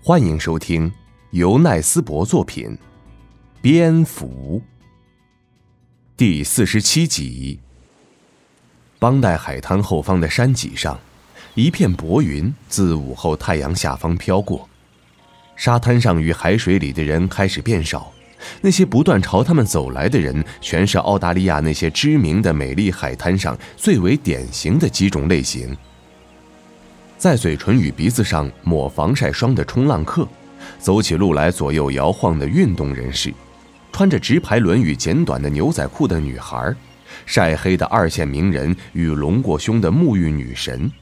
欢迎收听由奈斯伯作品《蝙蝠》第47集。邦代海滩后方的山脊上，一片薄云自午后太阳下方飘过，沙滩上与海水里的人开始变少，那些不断朝他们走来的人，全是澳大利亚那些知名的美丽海滩上最为典型的几种类型。在嘴唇与鼻子上抹防晒霜的冲浪客，走起路来左右摇晃的运动人士，穿着直排轮与简短的牛仔裤的女孩，晒黑的二线名人与隆过胸的沐浴女神。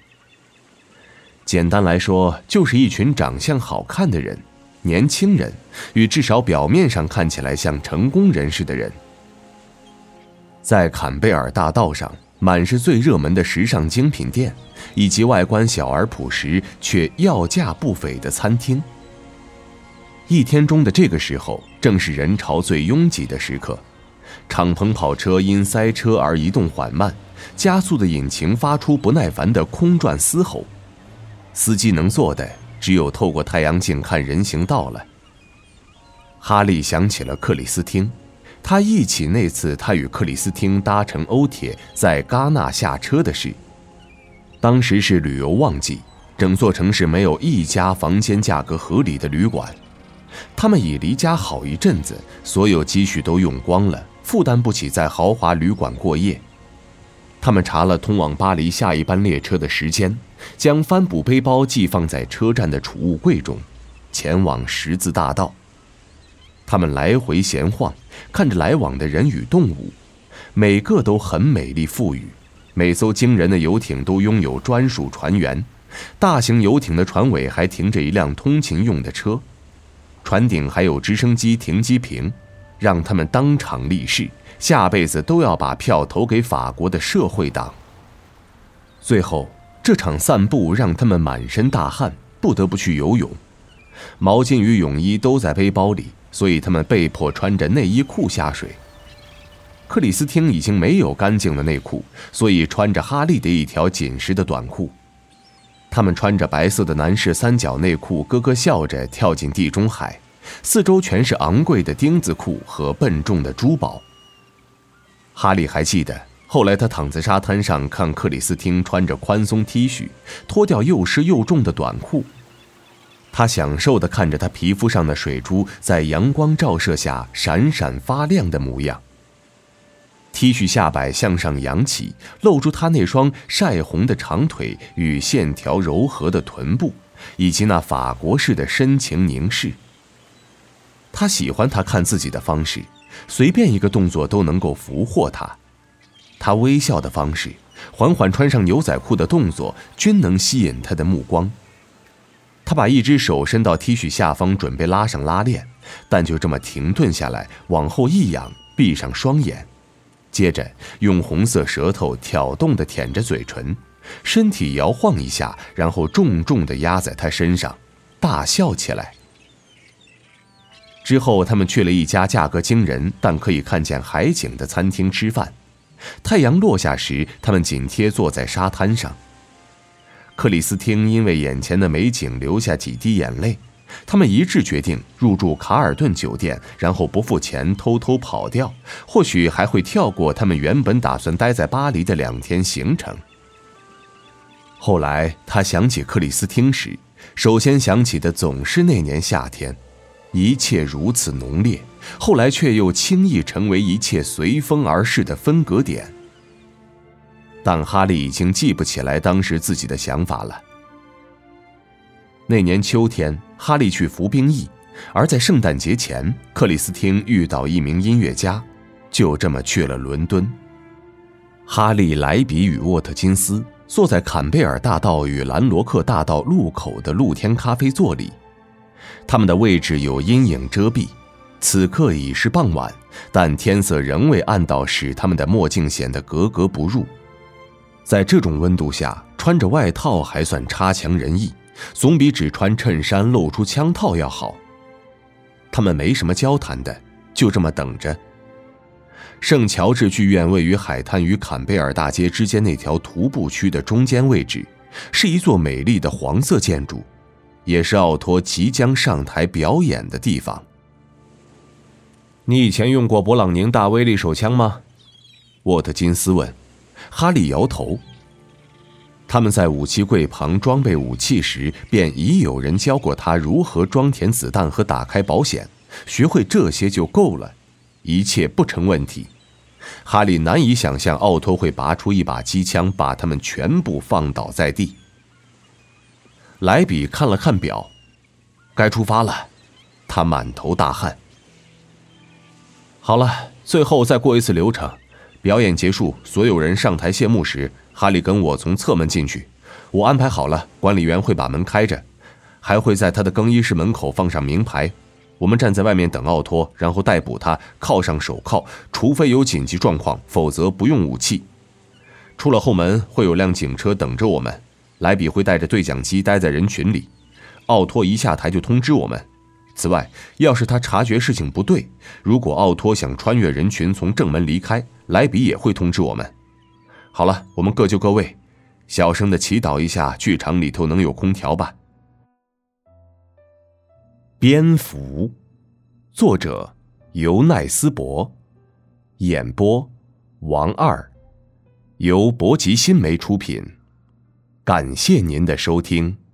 简单来说，就是一群长相好看的人，年轻人，与至少表面上看起来像成功人士的人。在坎贝尔大道上，满是最热门的时尚精品店，以及外观小而朴实却要价不菲的餐厅。一天中的这个时候，正是人潮最拥挤的时刻，敞篷跑车因塞车而移动缓慢，加速的引擎发出不耐烦的空转嘶吼，司机能做的只有透过太阳镜看人行道了。哈利想起了克里斯汀，他忆起那次他与克里斯汀搭乘欧铁在戛纳下车的事。当时是旅游旺季，整座城市没有一家房间价格合理的旅馆。他们已离家好一阵子，所有积蓄都用光了，负担不起在豪华旅馆过夜。他们查了通往巴黎下一班列车的时间，将帆布背包寄放在车站的储物柜中，前往十字大道。他们来回闲晃，看着来往的人与动物，每个都很美丽富裕。每艘惊人的游艇都拥有专属船员，大型游艇的船尾还停着一辆通勤用的车，船顶还有直升机停机坪，让他们当场立誓，下辈子都要把票投给法国的社会党。最后，这场散步让他们满身大汗，不得不去游泳。毛巾与泳衣都在背包里，所以他们被迫穿着内衣裤下水。克里斯汀已经没有干净的内裤，所以穿着哈利的一条紧实的短裤。他们穿着白色的男士三角内裤，咯咯笑着跳进地中海，四周全是昂贵的钉子裤和笨重的珠宝。哈利还记得，后来他躺在沙滩上看克里斯汀穿着宽松 T 恤，脱掉又湿又重的短裤。他享受地看着他皮肤上的水珠在阳光照射下闪闪发亮的模样。T 恤下摆向上扬起，露出他那双晒红的长腿与线条柔和的臀部，以及那法国式的深情凝视。他喜欢他看自己的方式，随便一个动作都能够俘获他。他微笑的方式，缓缓穿上牛仔裤的动作，均能吸引他的目光。他把一只手伸到 T 恤下方，准备拉上拉链，但就这么停顿下来，往后一仰，闭上双眼。接着用红色舌头挑动地舔着嘴唇，身体摇晃一下，然后重重地压在他身上，大笑起来。之后他们去了一家价格惊人但可以看见海景的餐厅吃饭。太阳落下时，他们紧贴坐在沙滩上。克里斯汀因为眼前的美景流下几滴眼泪，他们一致决定入住卡尔顿酒店，然后不付钱偷偷跑掉，或许还会跳过他们原本打算待在巴黎的2天行程。后来他想起克里斯汀时，首先想起的总是那年夏天，一切如此浓烈，后来却又轻易成为一切随风而逝的分隔点。但哈利已经记不起来当时自己的想法了。那年秋天，哈利去服兵役，而在圣诞节前，克里斯汀遇到一名音乐家，就这么去了伦敦。哈利、莱比与沃特金斯坐在坎贝尔大道与兰罗克大道路口的露天咖啡座里，他们的位置有阴影遮蔽。此刻已是傍晚，但天色仍未暗到使他们的墨镜显得格格不入。在这种温度下，穿着外套还算差强人意，总比只穿衬衫露出枪套要好。他们没什么交谈的，就这么等着。圣乔治剧院位于海滩与坎贝尔大街之间那条徒步区的中间位置，是一座美丽的黄色建筑， 也是奥托即将上台表演的地方。你以前用过勃朗宁大威力手枪吗？沃特金斯问。哈利摇头。他们在武器柜旁装备武器时，便已有人教过他如何装填子弹和打开保险，学会这些就够了，一切不成问题。哈利难以想象奥托会拔出一把机枪，把他们全部放倒在地。莱比看了看表，该出发了，他满头大汗。好了，最后再过一次流程。表演结束，所有人上台谢幕时，哈利跟我从侧门进去。我安排好了，管理员会把门开着，还会在他的更衣室门口放上名牌。我们站在外面等奥托，然后逮捕他，铐上手铐，除非有紧急状况，否则不用武器。出了后门，会有辆警车等着我们。莱比会带着对讲机待在人群里，奥托一下台就通知我们。此外，要是他察觉事情不对，如果奥托想穿越人群从正门离开，莱比也会通知我们。好了，我们各就各位，小声地祈祷一下剧场里头能有空调吧。蝙蝠，作者尤奈斯伯，演播王二，由博吉新媒出品。感谢您的收听。